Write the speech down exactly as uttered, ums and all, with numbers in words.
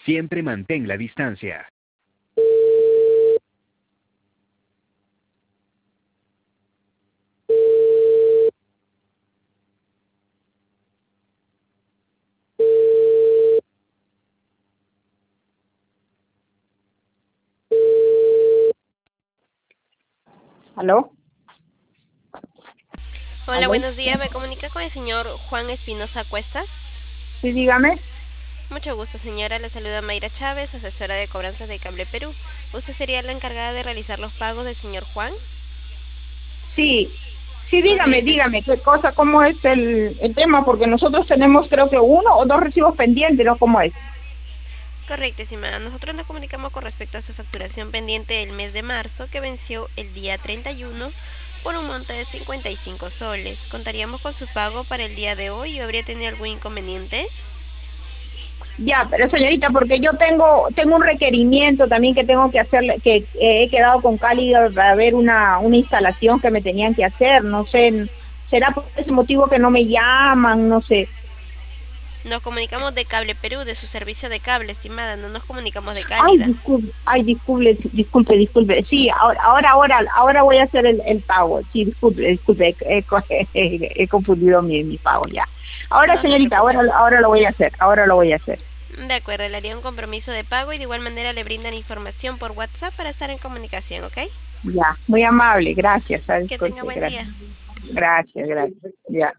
Siempre mantén la distancia. ¿Aló? Hola, ¿Aló? buenos días. Me comunica con el señor Juan Espinosa Cuestas. Sí, dígame. Mucho gusto, señora. Le saluda Mayra Chávez, asesora de cobranzas de Cable Perú. ¿Usted sería la encargada de realizar los pagos del señor Juan? Sí, sí, dígame, Correcto. dígame, qué cosa, cómo es el, el tema, porque nosotros tenemos creo que uno o dos recibos pendientes, ¿no? ¿Cómo es? Correcto, estimada. Nosotros nos comunicamos con respecto a su facturación pendiente del mes de marzo, que venció el día treinta y uno por un monto de cincuenta y cinco soles. ¿Contaríamos con su pago para el día de hoy o habría tenido algún inconveniente? Ya, pero señorita, porque yo tengo tengo un requerimiento también que tengo que hacerle, que eh, he quedado con Cálida para ver una, una instalación que me tenían que hacer, no sé, será por ese motivo que no me llaman, no sé. Nos comunicamos de Cable Perú, de su servicio de cable, estimada. No nos comunicamos de Ay, Cálida. disculpe, ay, disculpe, disculpe, disculpe. Sí, ahora, ahora, ahora, ahora voy a hacer el, el pago. Sí, disculpe, disculpe, he, he, he, he confundido mi, mi pago ya. Ahora, No se señorita, preocupe. ahora, ahora lo voy a hacer, ahora lo voy a hacer. De acuerdo, le haría un compromiso de pago y de igual manera le brindan información por WhatsApp para estar en comunicación, ¿ok? Ya, muy amable, gracias, ah, Que tenga disculpe, buen gracias. día. Gracias, gracias, ya.